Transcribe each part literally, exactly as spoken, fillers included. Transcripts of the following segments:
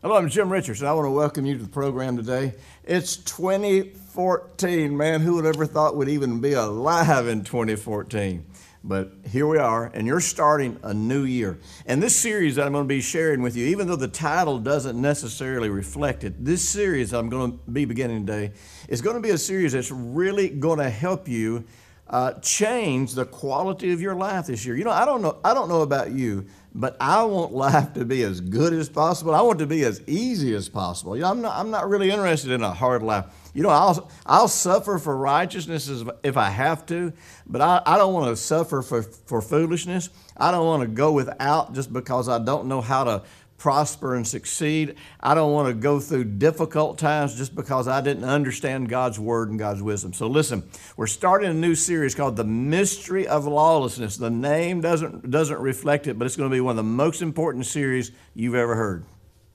Hello, I'm Jim Richardson. I want to welcome you to the program today. It's twenty fourteen, man. Who would ever thought we'd even be alive in twenty fourteen? But here we are, and you're starting a new year. And this series that I'm going to be sharing with you, even though the title doesn't necessarily reflect it, this series I'm going to be beginning today is going to be a series that's really going to help you uh, change the quality of your life this year. You know, I don't know, I don't know about you, but I want life to be as good as possible. I want it to be as easy as possible. You know, I'm not, I'm not really interested in a hard life. You know, I'll, I'll suffer for righteousness if I have to, but I, I don't want to suffer for, for foolishness. I don't want to go without just because I don't know how to prosper and succeed. I don't want to go through difficult times just because I didn't understand God's word and God's wisdom. So listen, we're starting a new series called The Mystery of Lawlessness. The name doesn't, doesn't reflect it, but it's going to be one of the most important series you've ever heard.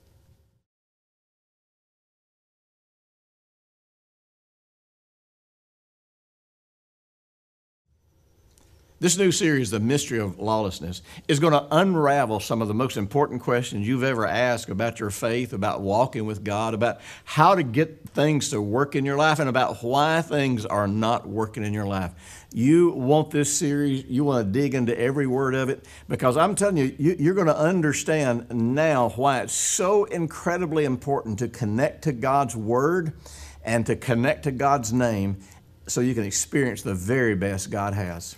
This new series, The Mystery of Lawlessness, is going to unravel some of the most important questions you've ever asked about your faith, about walking with God, about how to get things to work in your life, and about why things are not working in your life. You want this series, you want to dig into every word of it, because I'm telling you, you you're going to understand now why it's so incredibly important to connect to God's word and to connect to God's name so you can experience the very best God has.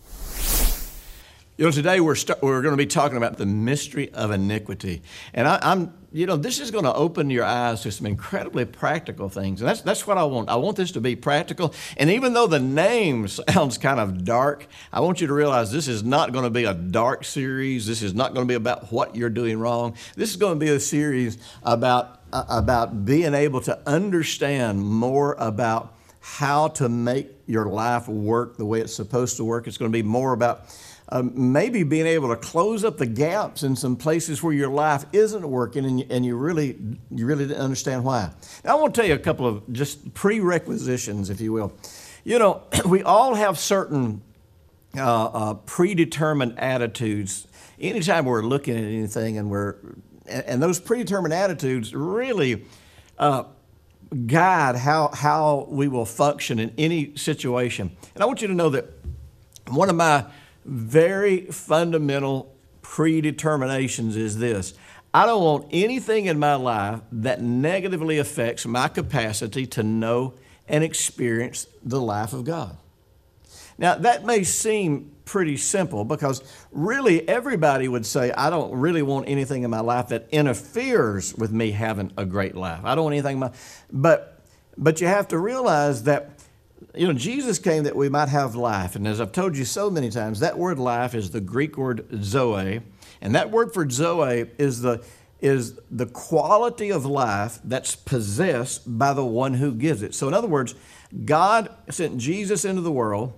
You know, today we're st- we're going to be talking about the mystery of iniquity, and I, I'm, you know, this is going to open your eyes to some incredibly practical things, and that's that's what I want. I want this to be practical, and even though the name sounds kind of dark, I want you to realize this is not going to be a dark series. This is not going to be about what you're doing wrong. This is going to be a series about uh, about being able to understand more about how to make your life work the way it's supposed to work. It's going to be more about Um, maybe being able to close up the gaps in some places where your life isn't working, and you, and you really you really didn't understand why. Now, I want to tell you a couple of just prerequisitions, if you will. You know, we all have certain uh, uh, predetermined attitudes. Anytime we're looking at anything, and we're and, and those predetermined attitudes really uh, guide how how we will function in any situation. And I want you to know that one of my very fundamental predeterminations is this: I don't want anything in my life that negatively affects my capacity to know and experience the life of God. Now, that may seem pretty simple, because really everybody would say, I don't really want anything in my life that interferes with me having a great life. I don't want anything in my, but, but you have to realize that, you know, Jesus came that we might have life. And as I've told you so many times, that word life is the Greek word zoe. And that word for zoe is the, is the quality of life that's possessed by the one who gives it. So in other words, God sent Jesus into the world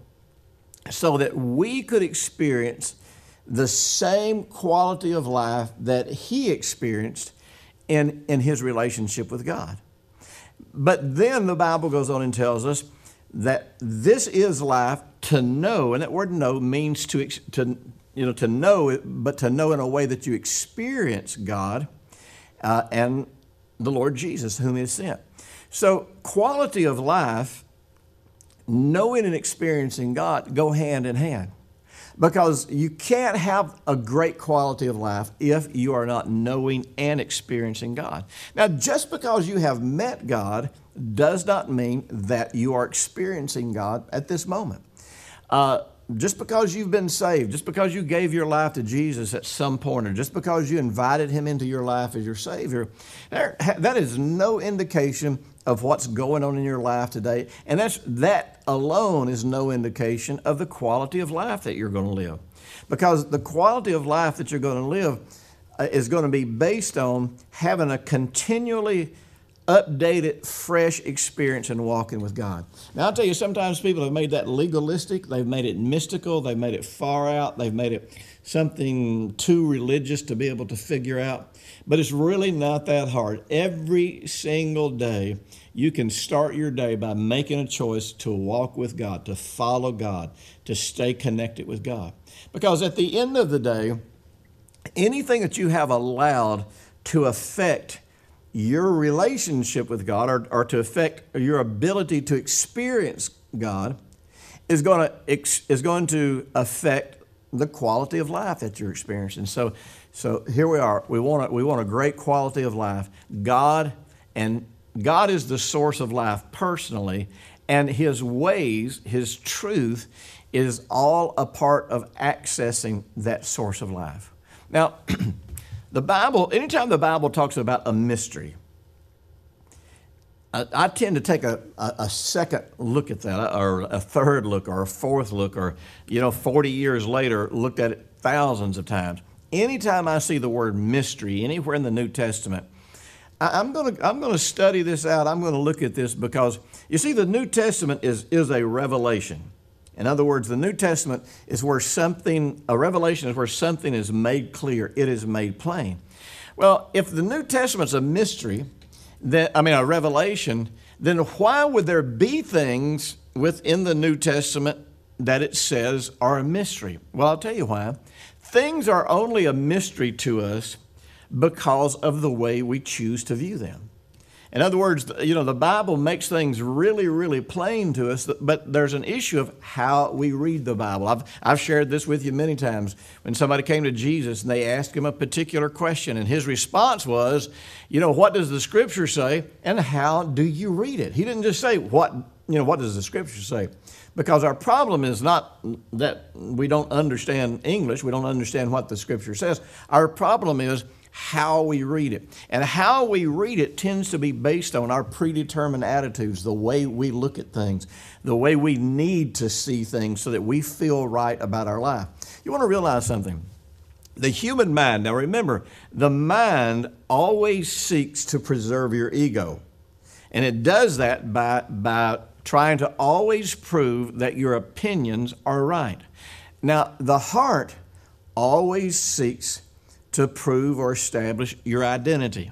so that we could experience the same quality of life that he experienced in, in his relationship with God. But then the Bible goes on and tells us that this is life to know, and that word know means to, to you know, to know it, but to know in a way that you experience God uh, and the Lord Jesus, whom he has sent. So quality of life, knowing and experiencing God, go hand in hand. Because you can't have a great quality of life if you are not knowing and experiencing God. Now, just because you have met God does not mean that you are experiencing God at this moment. Uh, just because you've been saved, just because you gave your life to Jesus at some point, or just because you invited him into your life as your Savior, that is no indication of what's going on in your life today. And that's, that alone is no indication of the quality of life that you're going to live. Because the quality of life that you're going to live uh, is going to be based on having a continually updated, fresh experience in walking with God. Now, I'll tell you, sometimes people have made that legalistic, they've made it mystical, they've made it far out, they've made it something too religious to be able to figure out. But it's really not that hard. Every single day, you can start your day by making a choice to walk with God, to follow God, to stay connected with God. Because at the end of the day, anything that you have allowed to affect your relationship with God, or, or to affect your ability to experience God, is going to is going to affect the quality of life that you're experiencing. So, so here we are. We want a, we want a great quality of life. God and God is the source of life personally, and His ways, His truth, is all a part of accessing that source of life. Now, the Bible, anytime the Bible talks about a mystery, I, I tend to take a, a, a second look at that, or a third look, or a fourth look, or, you know, forty years later, looked at it thousands of times. Anytime I see the word mystery anywhere in the New Testament, I, I'm going to I'm going to study this out. I'm going to look at this because, you see, the New Testament is, is a revelation. In other words, the New Testament is where something, a revelation is where something is made clear. It is made plain. Well, if the New Testament's a mystery, then, I mean, a revelation, then why would there be things within the New Testament that it says are a mystery? Well, I'll tell you why. Things are only a mystery to us because of the way we choose to view them. In other words, you know, the Bible makes things really, really plain to us, but there's an issue of how we read the Bible. I've, I've shared this with you many times. When somebody came to Jesus and they asked him a particular question, and his response was, you know, what does the Scripture say, and how do you read it? He didn't just say, what, you know, what does the Scripture say? Because our problem is not that we don't understand English, we don't understand what the Scripture says. Our problem is how we read it. And how we read it tends to be based on our predetermined attitudes, the way we look at things, the way we need to see things so that we feel right about our life. You want to realize something. The human mind, now remember, the mind always seeks to preserve your ego. And it does that by, by trying to always prove that your opinions are right. Now, the heart always seeks to prove or establish your identity.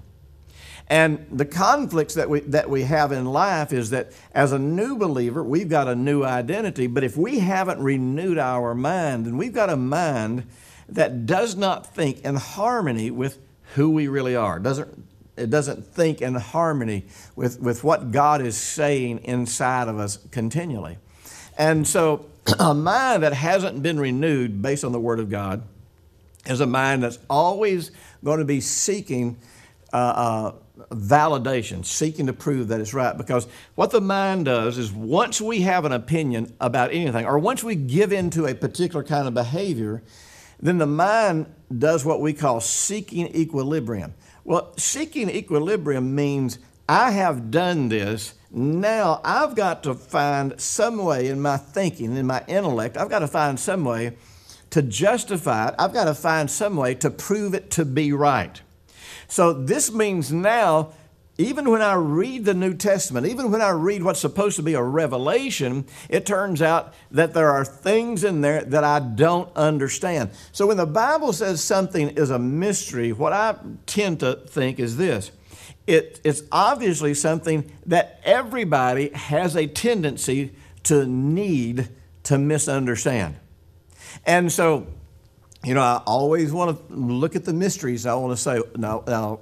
And the conflicts that we that we have in life is that as a new believer, we've got a new identity, but if we haven't renewed our mind, then we've got a mind that does not think in harmony with who we really are. Doesn't it doesn't think in harmony with, with what God is saying inside of us continually. And so a mind that hasn't been renewed based on the Word of God is a mind that's always going to be seeking uh, uh, validation, seeking to prove that it's right. Because what the mind does is once we have an opinion about anything, or once we give into a particular kind of behavior, then the mind does what we call seeking equilibrium. Well, seeking equilibrium means I have done this. Now I've got to find some way in my thinking, in my intellect, I've got to find some way to justify it. I've got to find some way to prove it to be right. So this means now, even when I read the New Testament, even when I read what's supposed to be a revelation, it turns out that there are things in there that I don't understand. So when the Bible says something is a mystery, what I tend to think is this. It, it's obviously something that everybody has a tendency to need to misunderstand. And so, you know, I always want to look at the mysteries. I want to say, now, now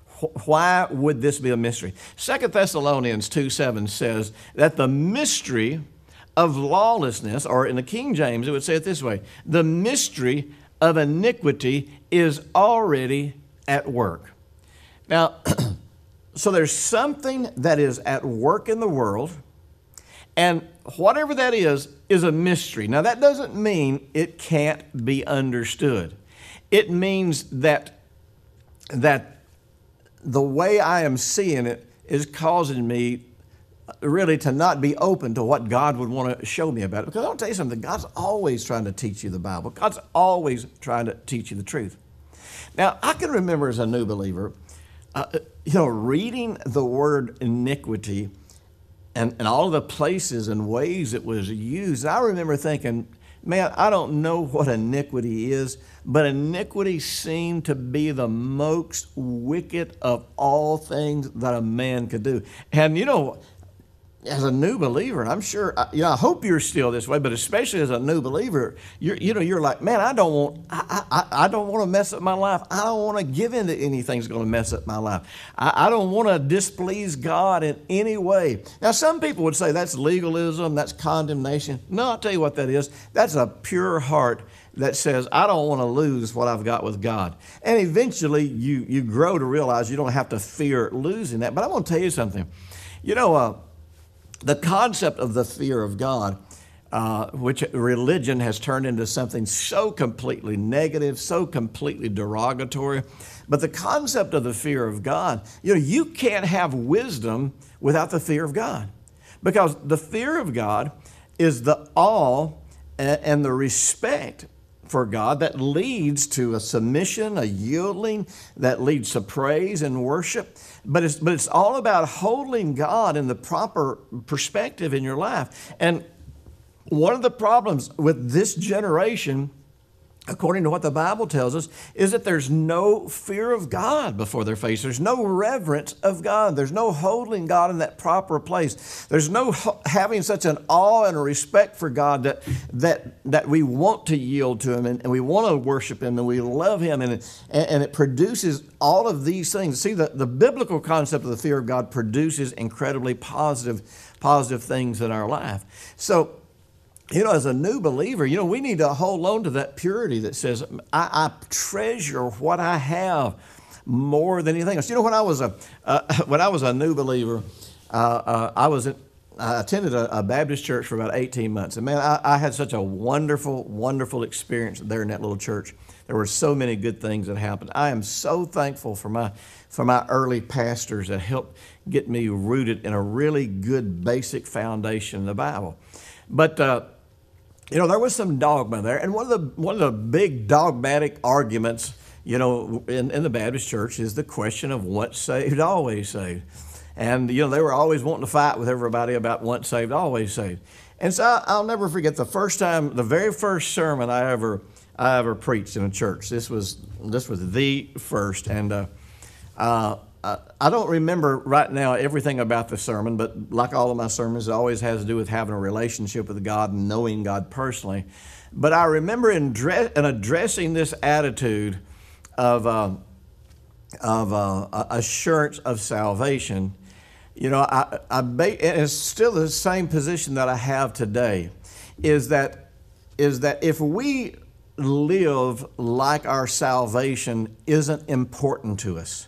why would this be a mystery? Second Thessalonians two seven says that the mystery of lawlessness, or in the King James, it would say it this way, the mystery of iniquity is already at work. Now, so there's something that is at work in the world, and whatever that is, is a mystery. Now, that doesn't mean it can't be understood. It means that, that the way I am seeing it is causing me really to not be open to what God would want to show me about it. Because I'll tell you something, God's always trying to teach you the Bible. God's always trying to teach you the truth. Now, I can remember as a new believer, uh, you know, reading the word iniquity and, and all the places and ways it was used. I remember thinking, man, I don't know what iniquity is, but iniquity seemed to be the most wicked of all things that a man could do. And you know, as a new believer, and I'm sure, you know, I hope you're still this way, but especially as a new believer, you're, you know, you're like, man, I don't want, I, I, I don't want to mess up my life. I don't want to give in to anything that's going to mess up my life. I, I don't want to displease God in any way. Now, some people would say that's legalism, that's condemnation. No, I'll tell you what that is. That's a pure heart that says, I don't want to lose what I've got with God. And eventually you, you grow to realize you don't have to fear losing that. But I want to tell you something. You know, uh, the concept of the fear of God, uh, which religion has turned into something so completely negative, so completely derogatory. But the concept of the fear of God, you know, you can't have wisdom without the fear of God. Because the fear of God is the awe and the respect for God that leads to a submission, a yielding, that leads to praise and worship. But it's, but it's all about holding God in the proper perspective in your life. And one of the problems with this generation, according to what the Bible tells us, is that there's no fear of God before their face. There's no reverence of God. There's no holding God in that proper place. There's no having such an awe and a respect for God that that that we want to yield to Him and, and we want to worship Him and we love Him. And it, and it produces all of these things. See, the, the biblical concept of the fear of God produces incredibly positive, positive things in our life. So, you know, as a new believer, you know, we need to hold on to that purity that says, I, I treasure what I have more than anything else. You know, when I was a uh, when I was a new believer, uh, uh, I was in, I attended a, a Baptist church for about eighteen months, and man, I, I had such a wonderful, wonderful experience there in that little church. There were so many good things that happened. I am so thankful for my for my early pastors that helped get me rooted in a really good basic foundation in the Bible. But uh, you know, there was some dogma there, and one of the one of the big dogmatic arguments, you know, in, in the Baptist church is the question of once saved, always saved. And you know, they were always wanting to fight with everybody about once saved, always saved. And so I, I'll never forget the first time, the very first sermon I ever I ever preached in a church. This was this was the first, and uh, uh, I don't remember right now everything about the sermon, but like all of my sermons, it always has to do with having a relationship with God and knowing God personally. But I remember in, dress, in addressing this attitude of, uh, of uh, assurance of salvation, you know, I, I, and it's still the same position that I have today, is that, is that if we live like our salvation isn't important to us,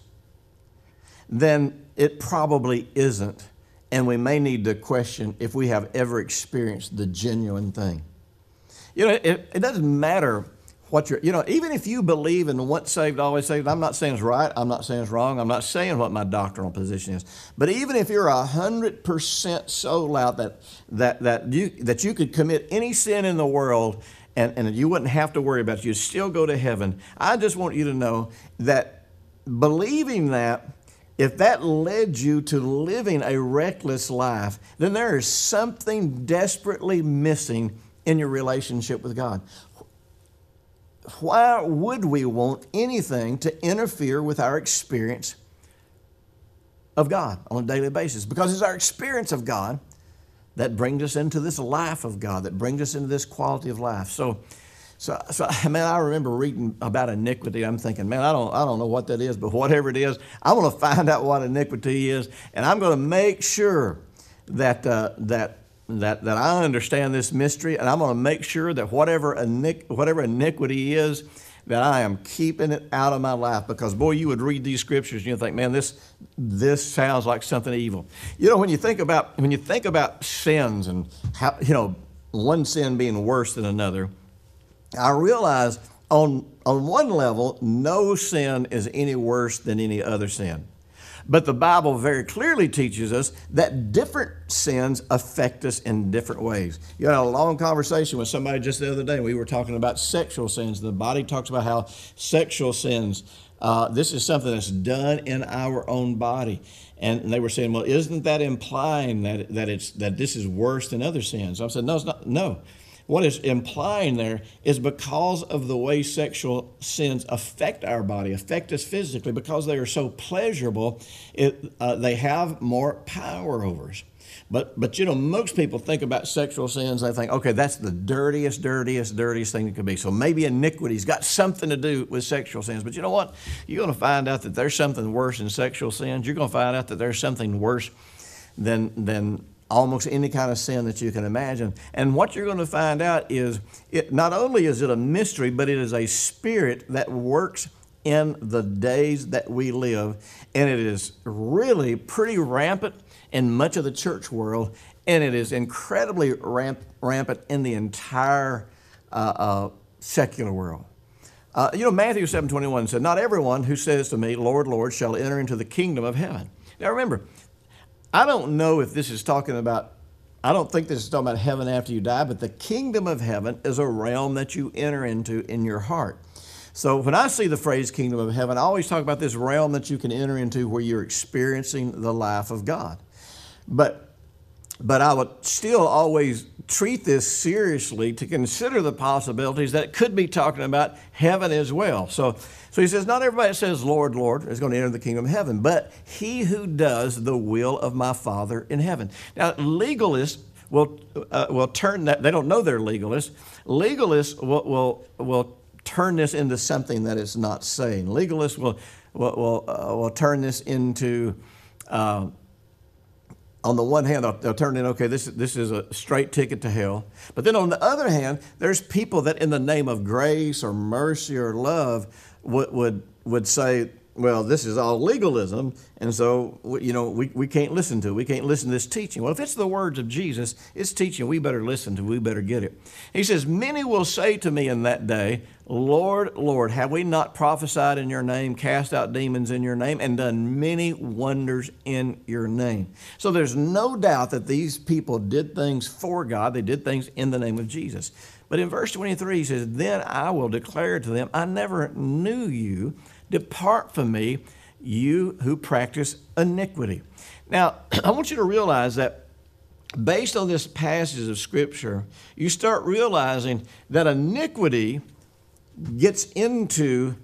then it probably isn't. And we may need to question if we have ever experienced the genuine thing. You know, it, it doesn't matter what you're, you know, even if you believe in once saved, always saved, I'm not saying it's right, I'm not saying it's wrong, I'm not saying what my doctrinal position is. But even if you're a hundred percent sold out that that that you that you could commit any sin in the world and, and you wouldn't have to worry about it, you'd still go to heaven. I just want you to know that believing that, if that led you to living a reckless life, then there is something desperately missing in your relationship with God. Why would we want anything to interfere with our experience of God on a daily basis? Because it's our experience of God that brings us into this life of God, that brings us into this quality of life. So, So, so, man, I remember reading about iniquity. I'm thinking, man, I don't, I don't know what that is, but whatever it is, I want to find out what iniquity is, and I'm going to make sure that uh, that that that I understand this mystery, and I'm going to make sure that whatever iniqu- whatever iniquity is, that I am keeping it out of my life. Because boy, you would read these scriptures and you think, man, this this sounds like something evil. You know, when you think about when you think about sins and how, you know, one sin being worse than another, I realize on, on one level, no sin is any worse than any other sin. But the Bible very clearly teaches us that different sins affect us in different ways. You had a long conversation with somebody just the other day. We were talking about sexual sins. The body talks about how sexual sins, uh, this is something that's done in our own body. And they were saying, well, isn't that implying that, that, it's, that this is worse than other sins? I said, no, it's not. No. What it's implying there is because of the way sexual sins affect our body, affect us physically, because they are so pleasurable, it, uh, they have more power over us. But, but you know, most people think about sexual sins, they think, okay, that's the dirtiest, dirtiest, dirtiest thing that could be. So maybe iniquity's got something to do with sexual sins. But you know what? You're going to find out that there's something worse than sexual sins. You're going to find out that there's something worse than, than almost any kind of sin that you can imagine. And what you're going to find out is, it not only is it a mystery, but it is a spirit that works in the days that we live. And it is really pretty rampant in much of the church world, and it is incredibly ramp, rampant in the entire uh, uh, secular world. Uh, you know, Matthew seven twenty-one said, "Not everyone who says to me, 'Lord, Lord,' shall enter into the kingdom of heaven." Now remember, I don't know if this is talking about, I don't think this is talking about heaven after you die, but the kingdom of heaven is a realm that you enter into in your heart. So when I see the phrase kingdom of heaven, I always talk about this realm that you can enter into where you're experiencing the life of God. But, but I would still always treat this seriously to consider the possibilities that it could be talking about heaven as well. So, so he says, not everybody that says, "Lord, Lord," is going to enter the kingdom of heaven, but he who does the will of my Father in heaven. Now, legalists will, uh, will turn that, they don't know they're legalists. Legalists will, will, will turn this into something that it's not saying. Legalists will, will, will, uh, will turn this into... Uh, On the one hand, they'll, they'll turn in, okay, this, this is a straight ticket to hell. But then on the other hand, there's people that in the name of grace or mercy or love would, would, would say, well, this is all legalism, and so, you know, we, we can't listen to it. We can't listen to this teaching. Well, if it's the words of Jesus, it's teaching we better listen to, we better get it. He says, "Many will say to me in that day, 'Lord, Lord, have we not prophesied in your name, cast out demons in your name, and done many wonders in your name?'" So there's no doubt that these people did things for God. They did things in the name of Jesus. But in verse twenty-three, he says, "Then I will declare to them, I never knew you. Depart from me, you who practice iniquity." Now, I want you to realize that based on this passage of Scripture, you start realizing that iniquity gets into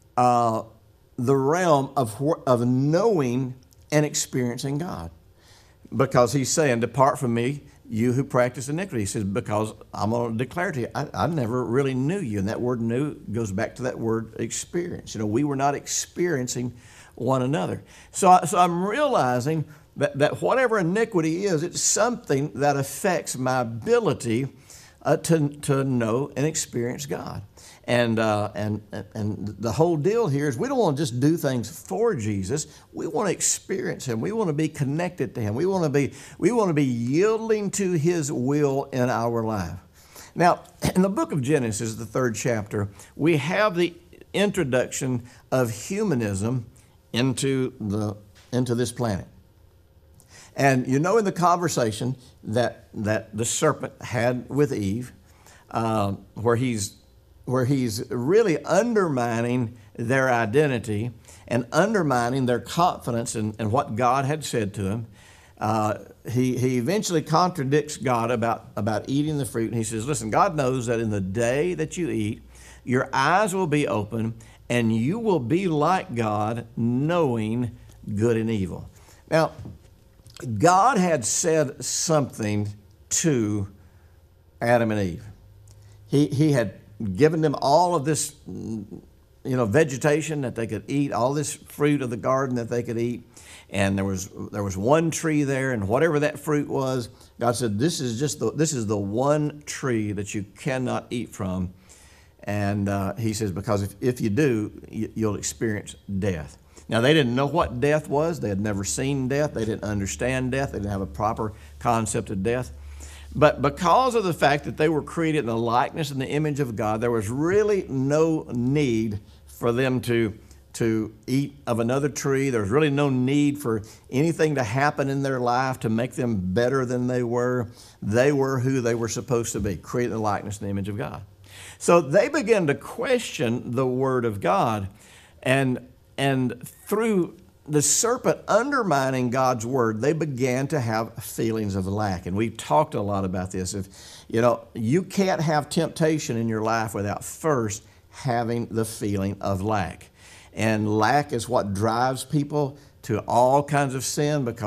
uh, the realm of, of knowing and experiencing God. Because he's saying, "Depart from me, you who practice iniquity." He says, because I'm going to declare to you, I, I never really knew you. And that word "knew" goes back to that word experience. You know, we were not experiencing one another. So, so I'm realizing that, that whatever iniquity is, it's something that affects my ability uh, to, to know and experience God. And, uh, and, and the whole deal here is we don't want to just do things for Jesus. We want to experience him. We want to be connected to him. We want to be, we want to be yielding to his will in our life. Now, in the book of Genesis, the third chapter, we have the introduction of humanism into, the, into this planet. And you know, in the conversation that, that the serpent had with Eve, uh, where he's where he's really undermining their identity and undermining their confidence in, in what God had said to them. Uh, he, he eventually contradicts God about, about eating the fruit. And he says, listen, God knows that in the day that you eat, your eyes will be open and you will be like God, knowing good and evil. Now, God had said something to Adam and Eve. He, he had given them all of this, you know, vegetation that they could eat, all this fruit of the garden that they could eat. And there was there was one tree there, and whatever that fruit was, God said, this is just the this is the one tree that you cannot eat from. And uh, he says, because if, if you do, you, you'll experience death. Now, they didn't know what death was. They had never seen death. They didn't understand death. They didn't have a proper concept of death. But because of the fact that they were created in the likeness and the image of God, there was really no need for them to, to eat of another tree. There was really no need for anything to happen in their life to make them better than they were. They were who they were supposed to be, created in the likeness and the image of God. So they began to question the Word of God. And, and through the serpent undermining God's word, they began to have feelings of lack. And we've talked a lot about this. If, you know, you can't have temptation in your life without first having the feeling of lack. And lack is what drives people to all kinds of sin, because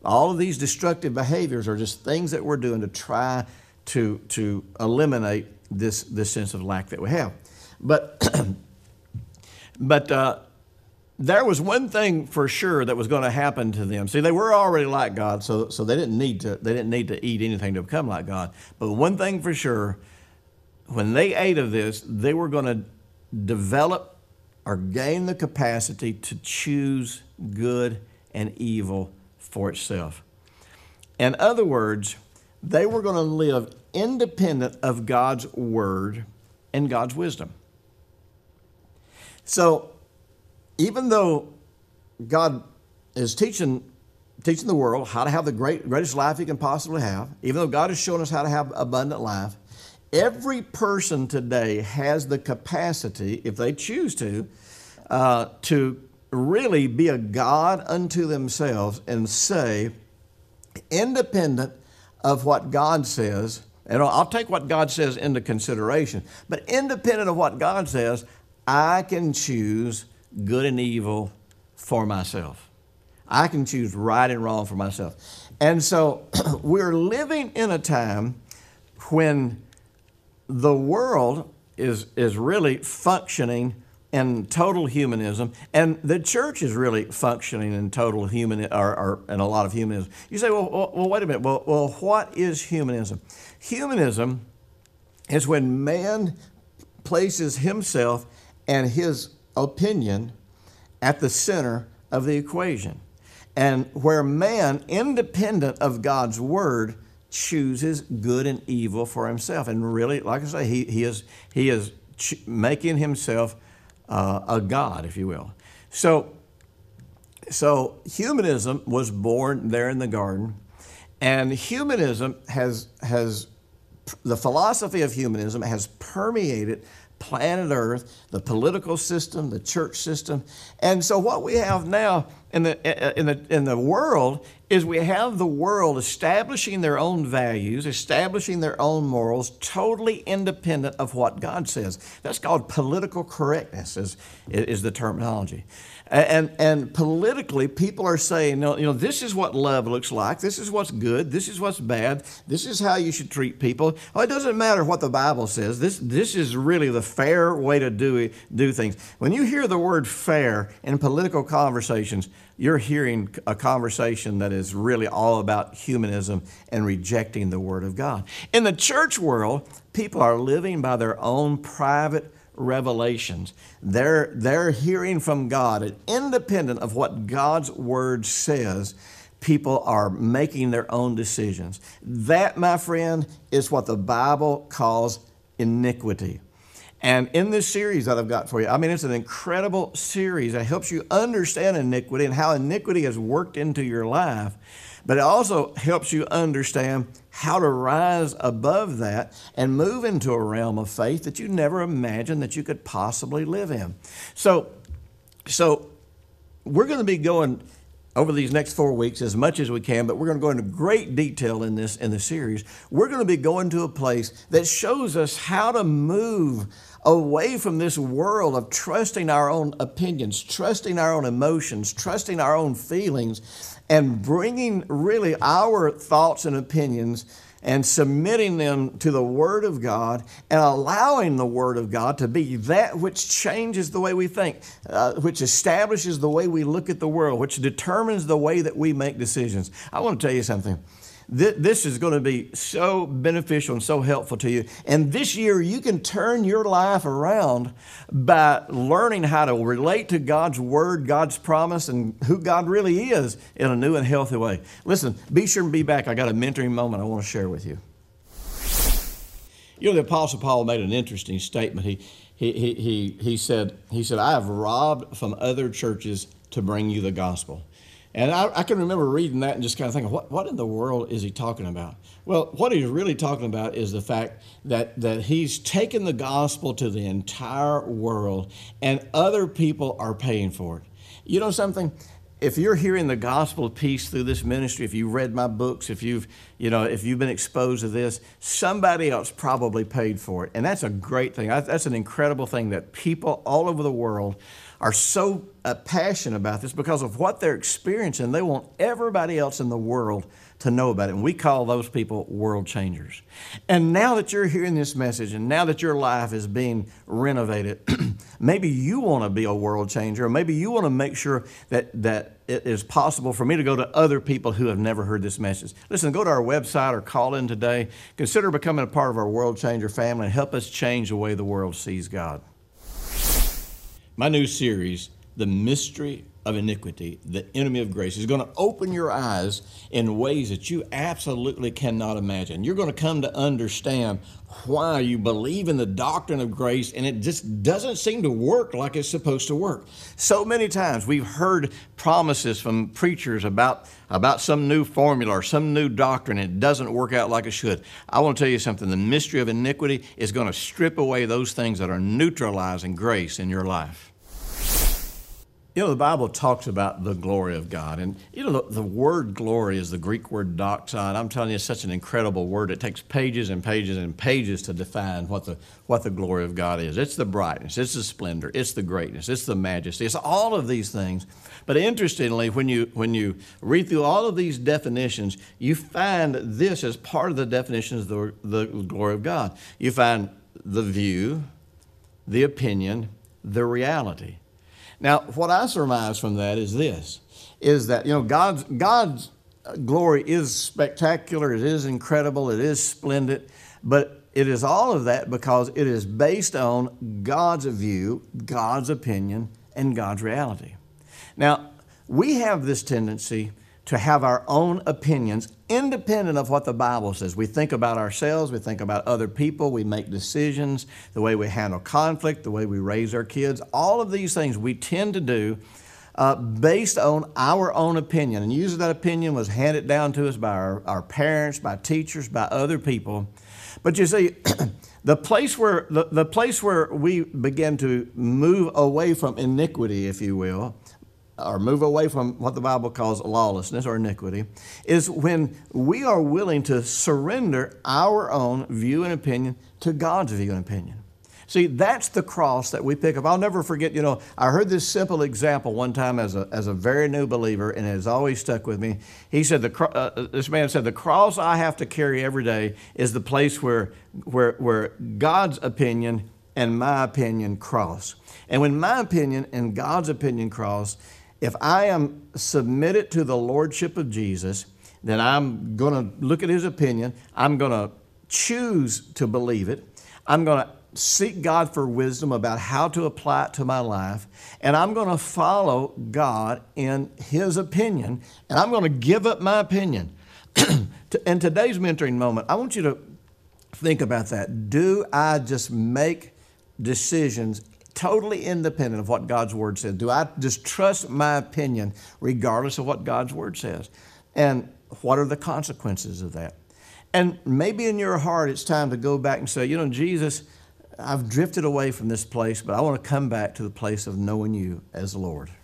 All of these destructive behaviors are just things that we're doing to try to, to eliminate this, this sense of lack that we have. But, but uh, there was one thing for sure that was going to happen to them. See, they were already like God, so, so they didn't need to, they didn't need to eat anything to become like God. But one thing for sure, when they ate of this, they were going to develop or gain the capacity to choose good and evil for itself. In other words, they were going to live independent of God's word and God's wisdom. So even though God is teaching, teaching the world how to have the great, greatest life he can possibly have, even though God is showing us how to have abundant life, every person today has the capacity, if they choose to, uh, to really be a God unto themselves and say, independent of what God says, and I'll take what God says into consideration, but independent of what God says, I can choose good and evil for myself. I can choose right and wrong for myself. And so we're living in a time when the world is, is really functioning in total humanism, and the church is really functioning in total human, or, or in a lot of humanism. You say, well, well, well wait a minute. Well, well, what is humanism? Humanism is when man places himself and his opinion at the center of the equation, and where man, independent of God's word, chooses good and evil for himself. And really, like I say, he, he is, he is ch- making himself Uh, a God, if you will. So, so humanism was born there in the garden, and humanism has, has, the philosophy of humanism has permeated planet Earth, the political system, the church system. And so what we have now in the, in the, in the world is we have the world establishing their own values, establishing their own morals, totally independent of what God says. That's called political correctness, is, is the terminology. And, and politically, people are saying, no, you know, this is what love looks like. This is what's good. This is what's bad. This is how you should treat people. Oh, it doesn't matter what the Bible says. This, this is really the fair way to do, do things. When you hear the word fair in political conversations, you're hearing a conversation that is really all about humanism and rejecting the Word of God. In the church world, people are living by their own private revelations. They're, they're hearing from God, and independent of what God's Word says, people are making their own decisions. That, my friend, is what the Bible calls iniquity. And in this series that I've got for you, I mean, it's an incredible series that helps you understand iniquity and how iniquity has worked into your life. But it also helps you understand how to rise above that and move into a realm of faith that you never imagined that you could possibly live in. So, so we're going to be going over these next four weeks as much as we can, but we're going to go into great detail in this in the series. We're going to be going to a place that shows us how to move away from this world of trusting our own opinions, trusting our own emotions, trusting our own feelings, and bringing really our thoughts and opinions and submitting them to the Word of God and allowing the Word of God to be that which changes the way we think, uh, which establishes the way we look at the world, which determines the way that we make decisions. I want to tell you something. This is going to be so beneficial and so helpful to you. And this year, you can turn your life around by learning how to relate to God's Word, God's promise, and who God really is in a new and healthy way. Listen, be sure and be back. I got a mentoring moment I want to share with you. You know, the Apostle Paul made an interesting statement. He, he, he, he, he said, he said, I have robbed from other churches to bring you the gospel. And I, I can remember reading that and just kind of thinking, what, what in the world is he talking about? Well, what he's really talking about is the fact that, that he's taken the gospel to the entire world and other people are paying for it. You know something? If you're hearing the gospel of peace through this ministry, if you've read my books, if you've, you know, if you've been exposed to this, somebody else probably paid for it. And that's a great thing. That's an incredible thing that people all over the world are so uh, passionate about this because of what they're experiencing. They want everybody else in the world to know about it. And we call those people world changers. And now that you're hearing this message and now that your life is being renovated, maybe you want to be a world changer, or maybe you want to make sure that, that it is possible for me to go to other people who have never heard this message. Listen, go to our website or call in today. Consider becoming a part of our World Changer family and help us change the way the world sees God. My new series, The Mystery of Iniquity, the Enemy of Grace, is going to open your eyes in ways that you absolutely cannot imagine. You're going to come to understand why you believe in the doctrine of grace, and it just doesn't seem to work like it's supposed to work. So many times we've heard promises from preachers about, about some new formula or some new doctrine, and it doesn't work out like it should. I want to tell you something. The mystery of iniquity is going to strip away those things that are neutralizing grace in your life. You know, the Bible talks about the glory of God. And, you know, the, the word glory is the Greek word doxon. I'm telling you, it's such an incredible word. It takes pages and pages and pages to define what the, what the glory of God is. It's the brightness. It's the splendor. It's the greatness. It's the majesty. It's all of these things. But interestingly, when you, when you read through all of these definitions, you find this as part of the definitions of the, the glory of God. You find the view, the opinion, the reality. Now, what I surmise from that is this, is that, you know, God's, God's glory is spectacular, it is incredible, it is splendid, but it is all of that because it is based on God's view, God's opinion, and God's reality. Now, we have this tendency to have our own opinions independent of what the Bible says. We think about ourselves, we think about other people, we make decisions, the way we handle conflict, the way we raise our kids, all of these things we tend to do uh, based on our own opinion. And usually that opinion was handed down to us by our, our parents, by teachers, by other people. But you see, the place where the, the place where we begin to move away from iniquity, if you will, or move away from what the Bible calls lawlessness or iniquity, is when we are willing to surrender our own view and opinion to God's view and opinion. See, that's the cross that we pick up. I'll never forget, you know, I heard this simple example one time as a, as a very new believer, and it has always stuck with me. He said, the, uh, this man said, the cross I have to carry every day is the place where, where, where God's opinion and my opinion cross. And when my opinion and God's opinion cross, if I am submitted to the Lordship of Jesus, then I'm going to look at His opinion. I'm going to choose to believe it. I'm going to seek God for wisdom about how to apply it to my life. And I'm going to follow God in His opinion. And I'm going to give up my opinion. In today's mentoring moment, I want you to think about that. Do I just make decisions totally independent of what God's Word says? Do I just trust my opinion regardless of what God's Word says? And what are the consequences of that? And maybe in your heart it's time to go back and say, you know, Jesus, I've drifted away from this place, but I want to come back to the place of knowing You as Lord.